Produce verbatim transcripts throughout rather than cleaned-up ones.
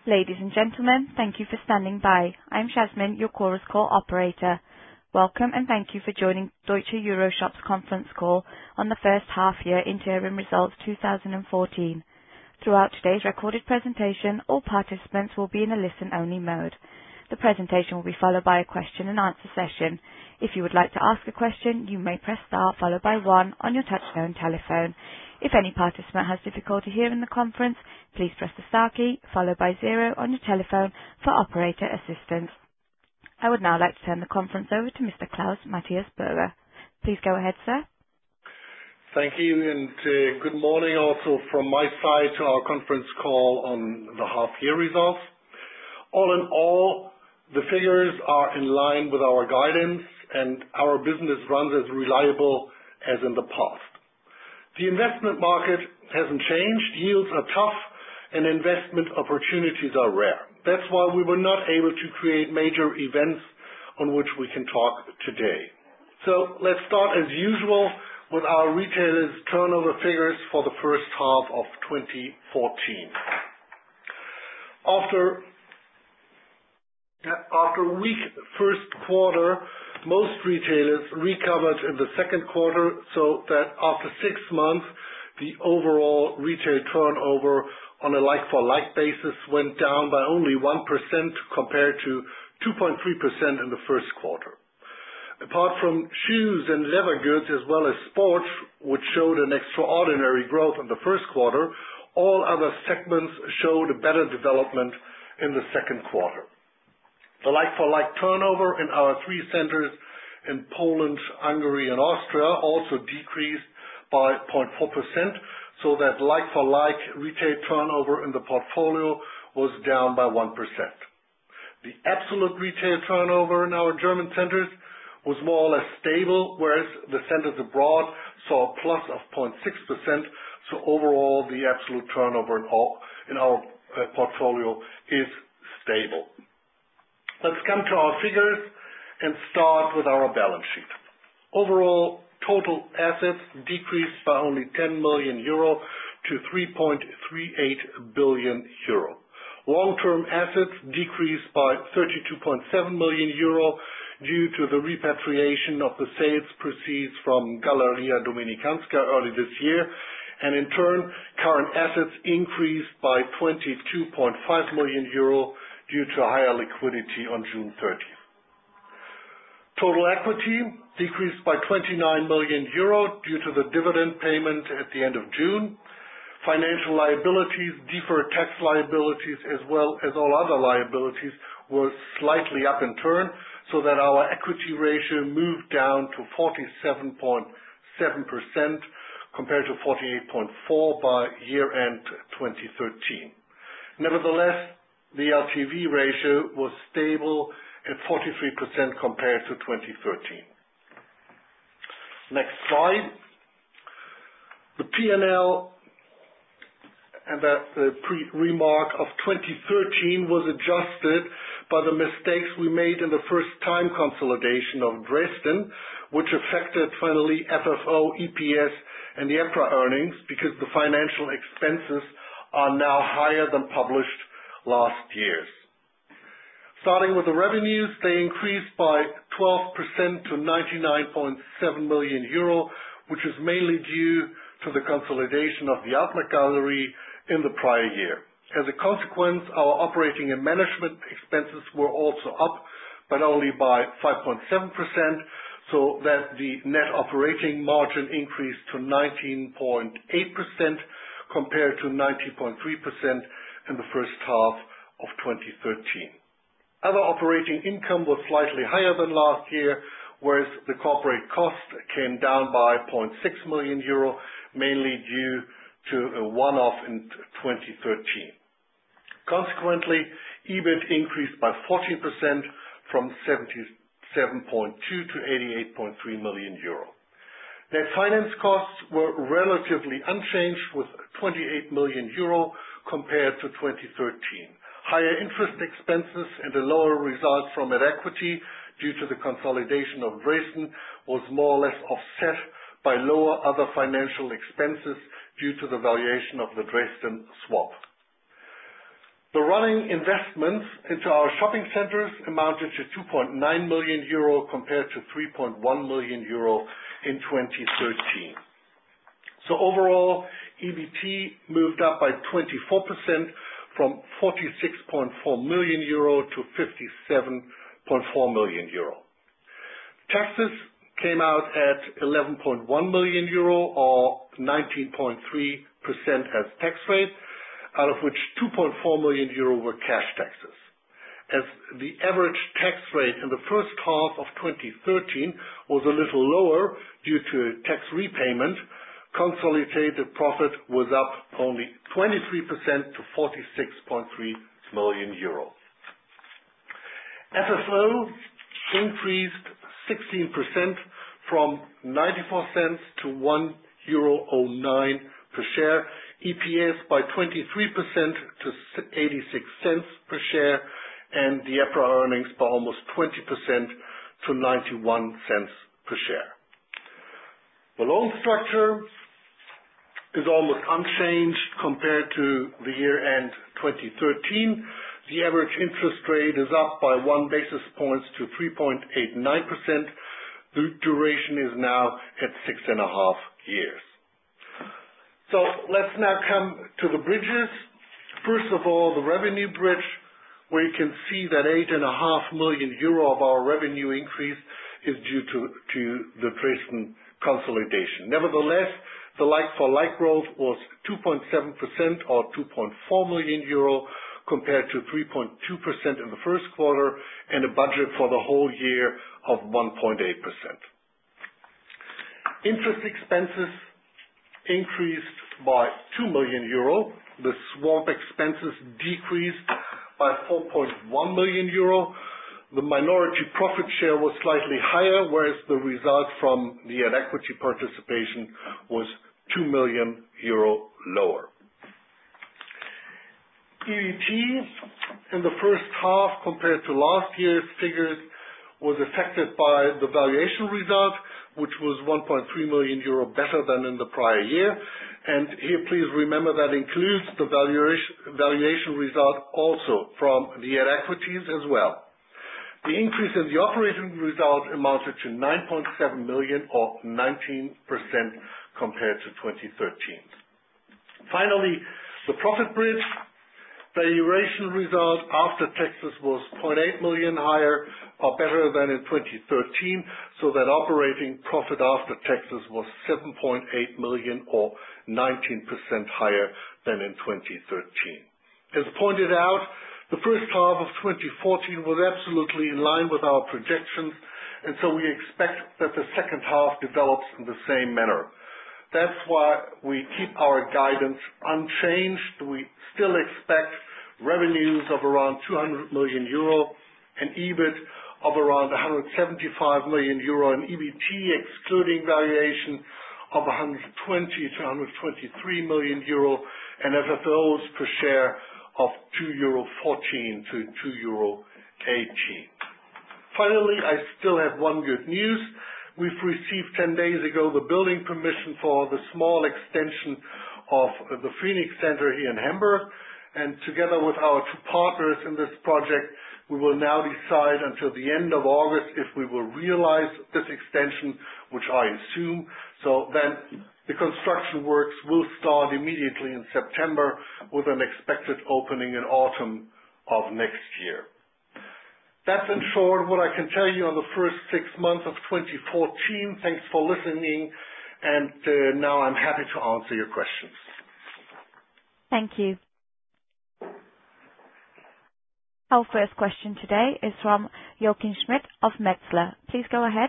Ladies and gentlemen, thank you for standing by. I'm Jasmine, your Chorus Call operator. Welcome, and thank you for joining Deutsche EuroShop's conference call on the first half-year interim results two thousand fourteen. Throughout today's recorded presentation, all participants will be in a listen-only mode. The presentation will be followed by a question-and-answer session. If you would like to ask a question, you may press star followed by one on your touchtone telephone. If any participant has difficulty hearing the conference, please press the star key followed by zero on your telephone for operator assistance. I would now like to turn the conference over to Mister Klaus Matthias Berger. Please go ahead, sir. Thank you, and uh, good morning also from my side to our conference call on the half-year results. All in all, the figures are in line with our guidance, and our business runs as reliable as in the past. The investment market hasn't changed, yields are tough, and investment opportunities are rare. That's why we were not able to create major events on which we can talk today. So let's start as usual with our retailers' turnover figures for the first half of twenty fourteen. After, after a weak first quarter, most retailers recovered in the second quarter, so that after six months, the overall retail turnover on a like-for-like basis went down by only one percent compared to two point three percent in the first quarter. Apart from shoes and leather goods as well as sports, which showed an extraordinary growth in the first quarter, all other segments showed a better development in the second quarter. The like-for-like turnover in our three centers in Poland, Hungary, and Austria also decreased by zero point four percent, so that like-for-like retail turnover in the portfolio was down by one percent. The absolute retail turnover in our German centers was more or less stable, whereas the centers abroad saw a plus of zero point six percent, so overall the absolute turnover in, all, in our uh, portfolio is stable. Let's come to our figures and start with our balance sheet. Overall, total assets decreased by only ten million euro to three point three eight billion euro. Long-term assets decreased by thirty-two point seven million euro due to the repatriation of the sales proceeds from Galeria Dominikanska early this year, and in turn, current assets increased by twenty-two point five million euro due to higher liquidity on June thirtieth. Total equity decreased by twenty-nine million euro due to the dividend payment at the end of June. Financial liabilities, deferred tax liabilities, as well as all other liabilities were slightly up in turn, so that our equity ratio moved down to forty-seven point seven percent compared to forty-eight point four by year-end twenty thirteen. Nevertheless, the L T V ratio was stable at forty-three percent compared to twenty thirteen. Next slide. The P and L and that the pre-remark of twenty thirteen was adjusted by the mistakes we made in the first-time consolidation of Dresden, which affected finally F F O, E P S, and the EPRA earnings because the financial expenses are now higher than published last year's. Starting with the revenues, they increased by twelve percent to ninety-nine point seven million euro, which is mainly due to the consolidation of the Outlet Gallery in the prior year. As a consequence, our operating and management expenses were also up, but only by five point seven percent, so that the net operating margin increased to nineteen point eight percent compared to nineteen point three percent in the first half of twenty thirteen. Other operating income was slightly higher than last year, whereas the corporate cost came down by zero point six million euro, mainly due to a one-off in twenty thirteen. Consequently, EBIT increased by fourteen percent from seventy-seven point two to eighty-eight point three million euro. Net finance costs were relatively unchanged with twenty-eight million euro compared to twenty thirteen. Higher interest expenses and a lower result from at equity due to the consolidation of Dresden was more or less offset by lower other financial expenses due to the valuation of the Dresden swap. The running investments into our shopping centers amounted to two point nine million euro compared to three point one million euro in twenty thirteen. So overall, E B T moved up by twenty-four percent from forty-six point four million euro to fifty-seven point four million euro. Taxes came out at eleven point one million euro or nineteen point three percent as tax rate, out of which two point four million euro were cash taxes. As the average tax rate in the first half of twenty thirteen was a little lower due to tax repayment, consolidated profit was up only twenty-three percent to forty-six point three million euro. F F O increased sixteen percent from ninety-four cents to one euro oh nine per share, E P S by twenty-three percent to eighty-six cents per share, and the EPRA earnings by almost twenty percent to ninety-one cents per share. The loan structure is almost unchanged compared to the year-end twenty thirteen. The average interest rate is up by one basis point to three point eight nine percent. The duration is now at six and a half years. So let's now come to the bridges. First of all, the revenue bridge, where you can see that eight and a half million euro of our revenue increase is due to, to the Dresden consolidation. Nevertheless, the like-for-like growth was two point seven percent or two point four million euro compared to three point two percent in the first quarter and a budget for the whole year of one point eight percent. Interest expenses increased by two million euro. The swap expenses decreased by four point one million euro. The minority profit share was slightly higher, whereas the result from the at equity participation was two million euro lower. E B T in the first half compared to last year's figures was affected by the valuation result, which was one point three million euro better than in the prior year. And here, please remember that includes the valuation, valuation result also from the at equities as well. The increase in the operating result amounted to nine point seven million or nineteen percent compared to twenty thirteen. Finally, the profit bridge. Valuation result after taxes was zero point eight million higher or better than in twenty thirteen, so that operating profit after taxes was seven point eight million or nineteen percent higher than in twenty thirteen. As pointed out, the first half of twenty fourteen was absolutely in line with our projections, and so we expect that the second half develops in the same manner. That's why we keep our guidance unchanged. We still expect revenues of around two hundred million euro, an EBIT of around one hundred seventy-five million euro, and E B T excluding valuation of one hundred twenty to one hundred twenty-three million euro, and F F Os per share of two euro fourteen to two euro eighteen. Finally, I still have one good news. We've received ten days ago the building permission for the small extension of the Phoenix Center here in Hamburg, and together with our two partners in this project, we will now decide until the end of August if we will realize this extension, which I assume. So then the construction works will start immediately in September with an expected opening in autumn of next year. That's in short what I can tell you on the first six months of twenty fourteen. Thanks for listening, and uh, now I'm happy to answer your questions. Thank you. Our first question today is from Joachim Schmidt of Metzler. Please go ahead.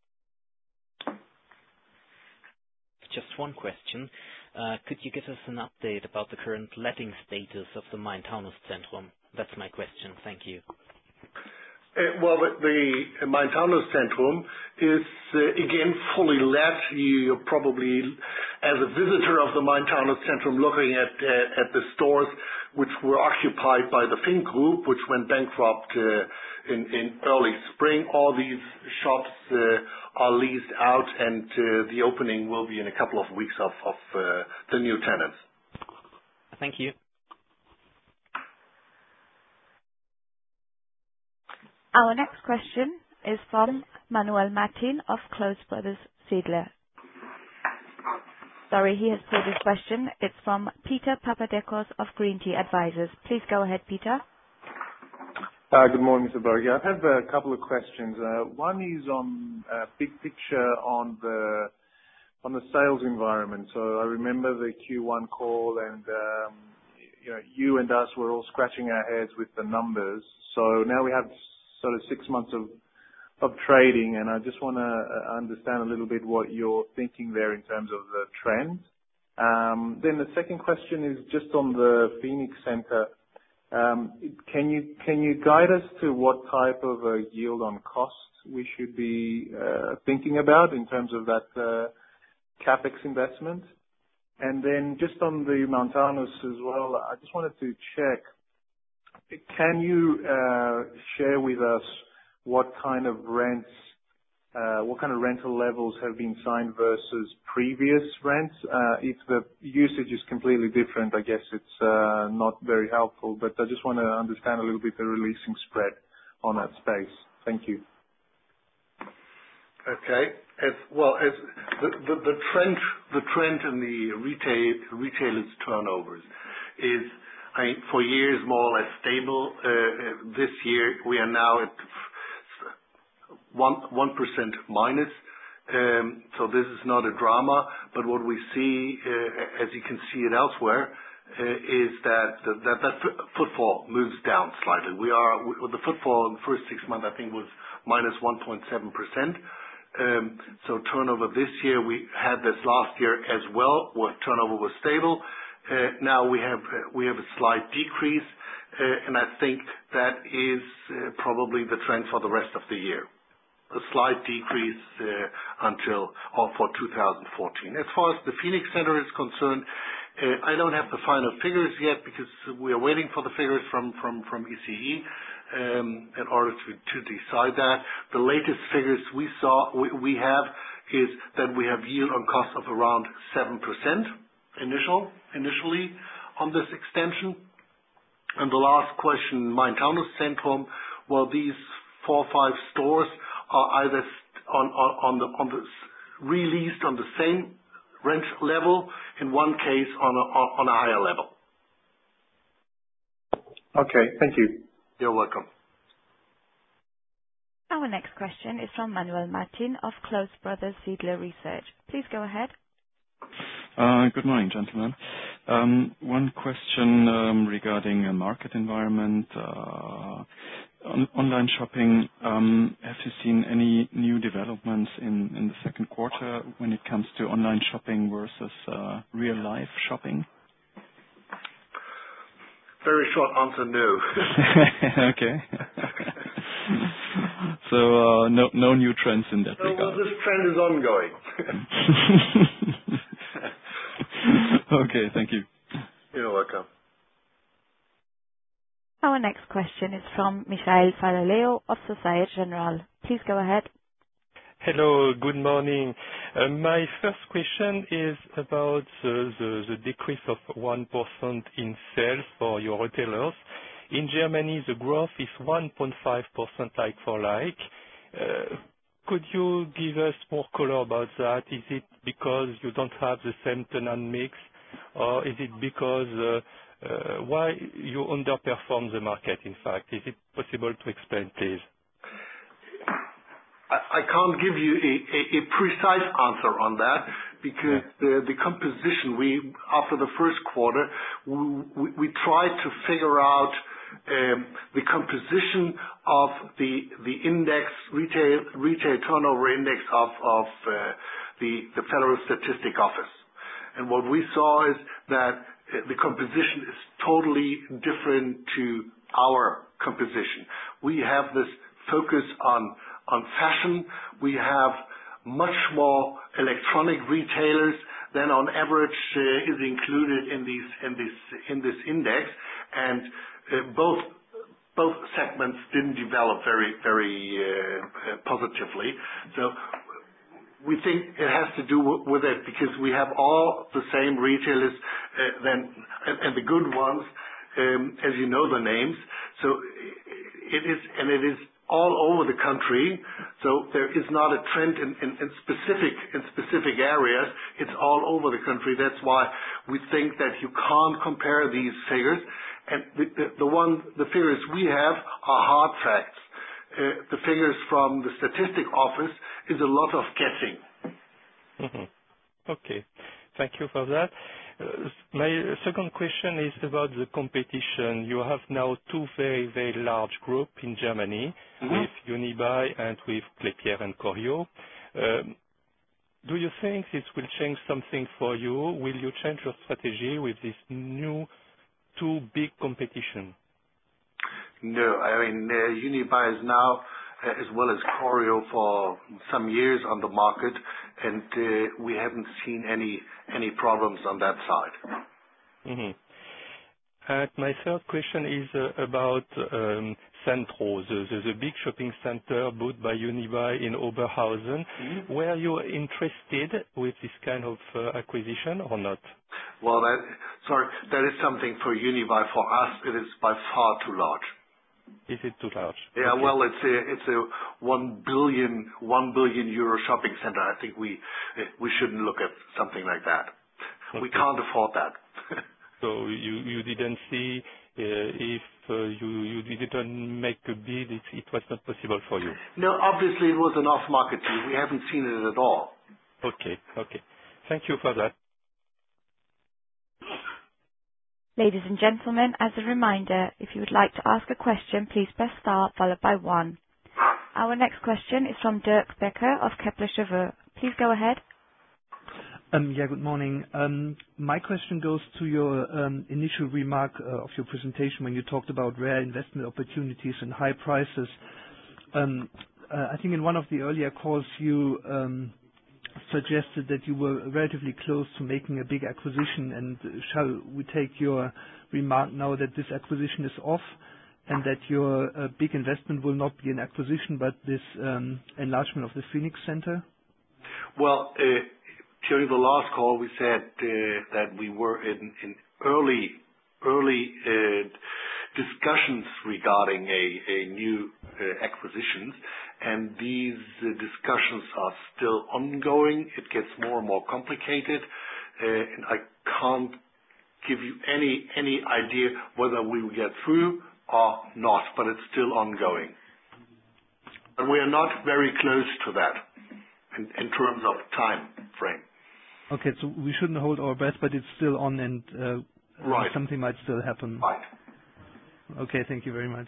Just one question. Uh, could you give us an update about the current letting status of the Main-Taunus-Zentrum? That's my question. Thank you. Uh, well, the, the Main-Taunus-Zentrum is uh, again fully let. You're probably, as a visitor of the Main-Taunus-Zentrum, looking at uh, at the stores which were occupied by the Fink Group, which went bankrupt uh, in, in early spring. All these shops uh, are leased out, and uh, the opening will be in a couple of weeks of, of uh, the new tenants. Thank you. Our next question is from Manuel Martin of Close Brothers Fiedler. Sorry, he has pulled his question. It's from Peter Papadakos of Green Tea Advisors. Please go ahead, Peter. Uh, Good morning, Mister Berger. I have a couple of questions. Uh, One is on uh, big picture on the on the sales environment. So I remember the Q one call, and um, you know, you and us were all scratching our heads with the numbers. So now we have sort of six months of of trading, and I just want to understand a little bit what you're thinking there in terms of the trend. Um, Then the second question is just on the Phoenix Center. Um, Can you can you guide us to what type of a yield on cost we should be uh, thinking about in terms of that uh, CapEx investment? And then just on the Mount Taunus as well, I just wanted to check, can you uh, share with us what kind of rents, uh, what kind of rental levels have been signed versus previous rents? Uh, If the usage is completely different, I guess it's uh, not very helpful, but I just want to understand a little bit the releasing spread on that space. Thank you. Okay. As well as the the the trend the trend in the retail retailers' turnovers is, I mean, for years more or less stable. Uh, This year we are now at one one percent minus. Um, So this is not a drama, but what we see, uh, as you can see it elsewhere, uh, is that that that footfall moves down slightly. We are with the footfall in the first six months, I think, was minus one point seven percent. Um, so turnover this year, we had this last year as well, where turnover was stable. Uh, now we have uh, we have a slight decrease, uh, and I think that is uh, probably the trend for the rest of the year. A slight decrease uh, until or for two thousand fourteen. As far as the Phoenix Center is concerned, uh, I don't have the final figures yet because we are waiting for the figures from from from E C E. Um, in order to, to decide that. The latest figures we saw, we, we have, is that we have yield on cost of around seven percent initial, initially on this extension. And the last question, Main-Taunus Zentrum, well, these four or five stores are either on, on, on the, on the released on the same rent level, in one case on a, on a higher level. Okay, thank you. You're welcome. Our next question is from Manuel Martin of Close Brothers Fiedler Research. Please go ahead. Uh, Good morning, gentlemen. Um, One question um, regarding a market environment, uh, on online shopping. Um, Have you seen any new developments in in the second quarter when it comes to online shopping versus uh, real-life shopping? Very short answer, no. Okay. So uh, no no new trends in that so, regard. Well, this trend is ongoing. Okay, thank you. You're welcome. Our next question is from Michael Falaleo of Societe Generale. Please go ahead. Hello, good morning. Uh, My first question is about the the the decrease of one percent in sales for your retailers. In Germany, the growth is one point five percent like-for-like. Uh, Could you give us more color about that? Is it because you don't have the same tenant mix, or is it because uh, uh, why you underperform the market, in fact? Is it possible to explain, please? I can't give you a, a, a precise answer on that because Yeah. the, the composition, we after the first quarter, we, we, we tried to figure out um, the composition of the the index retail retail turnover index of of uh, the the Federal Statistic Office, and what we saw is that uh, the composition is totally different to our composition. We have this focus on on fashion. We have much more electronic retailers than on average uh, is included in these in this in this index, and uh, both both segments didn't develop very very uh, uh, positively. So we think it has to do w- with it because we have all the same retailers, uh, then and, and the good ones, um, as you know the names. So it is and it is all over the country. So there is not a trend in, in, in specific in specific areas. It's all over the country. That's why we think that you can't compare these figures. And the, the, the one the figures we have are hard facts. Uh, the figures from the statistic office is a lot of guessing. Mm-hmm. Okay, thank you for that. Uh, my second question is about the competition. You have now two very, very large groups in Germany, mm-hmm. with Unibail and with Klépierre and Corio. Um, do you think this will change something for you? Will you change your strategy with this new two big competition? No, I mean, uh, Unibail is now, uh, as well as Corio, for some years on the market, and uh, we haven't seen any any problems on that side. Mm-hmm. And my third question is uh, about um, Centro, the, the, the big shopping center bought by Unibail in Oberhausen. Mm-hmm. Were you interested with this kind of uh, acquisition or not? Well, that, sorry, that is something for Unibail. For us, it is by far too large. Is it too large? Yeah, okay. well, it's a it's a one billion one billion euro shopping center. I think we we shouldn't look at something like that. Okay. We can't afford that. So you you didn't see uh, if uh, you you didn't make a bid, it, it was not possible for you. No, obviously it was an off-market deal. We haven't seen it at all. Okay, okay. Thank you for that. Ladies and gentlemen, as a reminder, if you would like to ask a question, please press star followed by one. Our next question is from Dirk Becker of Kepler Cheuvreux. Please go ahead. Um, yeah, good morning. Um, my question goes to your um, initial remark uh, of your presentation when you talked about rare investment opportunities and high prices. Um, uh, I think in one of the earlier calls you um, suggested that you were relatively close to making a big acquisition, and shall we take your remark now that this acquisition is off and that your uh, big investment will not be an acquisition but this um, enlargement of the Phoenix Center? Well, uh, during the last call we said uh, that we were in, in early early uh, discussions regarding a, a new uh, acquisitions, and these uh, discussions are still ongoing. It gets more and more complicated, uh, and I can't give you any any idea whether we will get through or not, but it's still ongoing. And we are not very close to that in, in terms of time frame. Okay, so we shouldn't hold our breath, but it's still on, and uh, right. something might still happen. Right. Okay, thank you very much.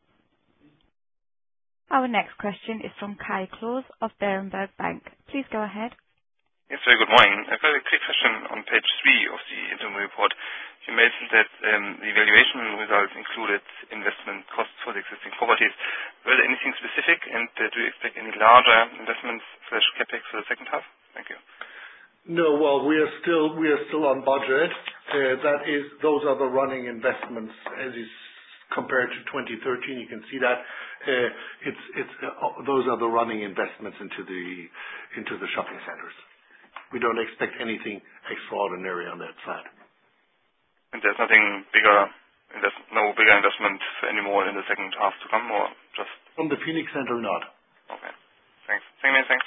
Our next question is from Kai Klose of Berenberg Bank. Please go ahead. Yes, very good morning. I've got a quick question on page three of the interim report. You mentioned that um, the valuation results included investment costs for the existing properties. Were there anything specific, and uh, do you expect any larger investments slash capex for the second half? Thank you. No, well, we are still we are still on budget. Uh, that is, those are the running investments as is compared to twenty thirteen. You can see that uh, it's it's uh, those are the running investments into the into the shopping centers. We don't expect anything extraordinary on that side. And there's nothing bigger, invest- no bigger investment anymore in the second half to come, or just from the Phoenix Center, not. Okay. Thanks. Thank you. Thanks.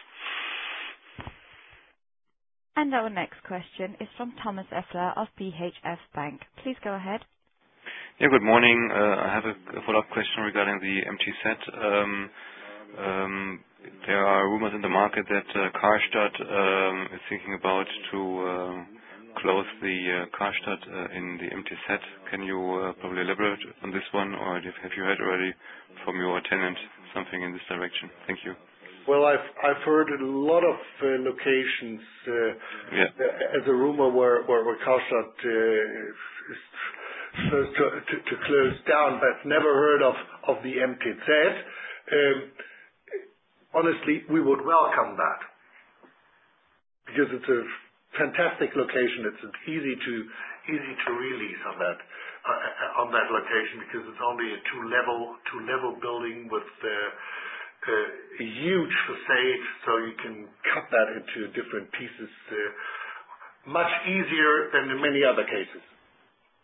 And our next question is from Thomas Effler of B H F Bank. Please go ahead. Yeah, good morning. Uh, I have a, a follow-up question regarding the M T Z. Um, um, there are rumors in the market that uh, Karstadt um, is thinking about to uh, close the uh, Karstadt uh, in the M T Z. Can you uh, probably elaborate on this one, or have you heard already from your tenant something in this direction? Thank you. Well, I've I've heard a lot of uh, locations uh, yeah. as a rumor where where, where Karstadt uh, is supposed to, to to close down, but never heard of of the M T Z. Um, honestly, we would welcome that because it's a fantastic location. It's easy to easy to release on that uh, on that location because it's only a two level two level building with. Uh, Uh, a huge facade, so you can cut that into different pieces uh, much easier than in many other cases.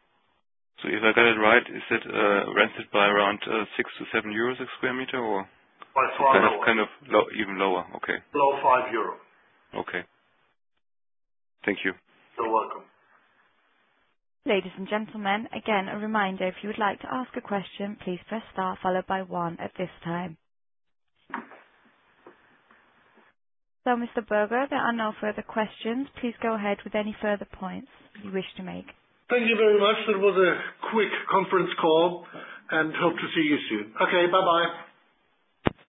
So if I got it right, is it uh, rented by around uh, six to seven euros a square meter, or? By far kind lower. Of, kind of low, even lower. Okay. Below five euro. Okay. Thank you. You're welcome. Ladies and gentlemen, again, a reminder, if you would like to ask a question, please press star followed by one at this time. So, Mister Berger, there are no further questions. Please go ahead with any further points you wish to make. Thank you very much. That was a quick conference call, and hope to see you soon. Okay, bye-bye.